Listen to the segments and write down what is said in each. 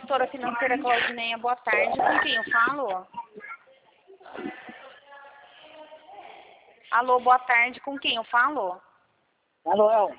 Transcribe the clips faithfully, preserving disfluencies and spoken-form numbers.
consultora financeira Claudineia, boa tarde. Com quem eu falo? Alô, boa tarde. Com quem eu falo? Manuel,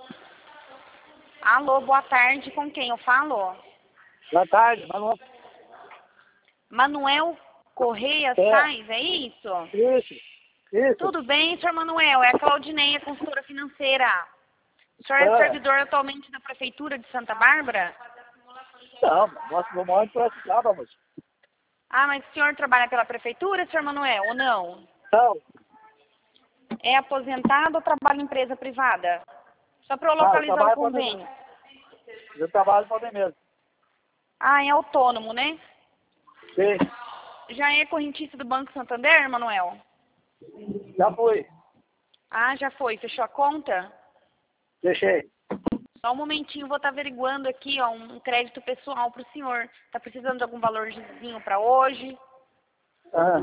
Alô, boa tarde. Com quem eu falo? boa tarde, Manuel. Manuel Correia É. Sais, é isso? Isso, isso. Tudo bem, senhor Manuel? É a Claudineia, consultora financeira. O senhor é É. servidor atualmente da Prefeitura de Santa Bárbara? Não, nós não moramos para essa vamos. Ah, mas o senhor trabalha pela Prefeitura, senhor Manuel, ou não? Não, É aposentado ou trabalha em empresa privada? Só para eu não, eu localizar o trabalho para mim convênio. mesmo. Eu trabalho para mim mesmo. Ah, é autônomo, né? Sim, Já é correntista do Banco Santander, Manuel? já fui. Ah, já foi. Fechou a conta? Deixei. Só um momentinho, vou estar averiguando aqui, ó, um crédito pessoal para o senhor. Tá precisando de algum valorzinho para hoje? Ah,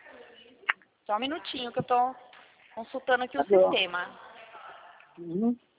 Só um minutinho que eu tô consultando aqui o tá bom. sistema. Uhum.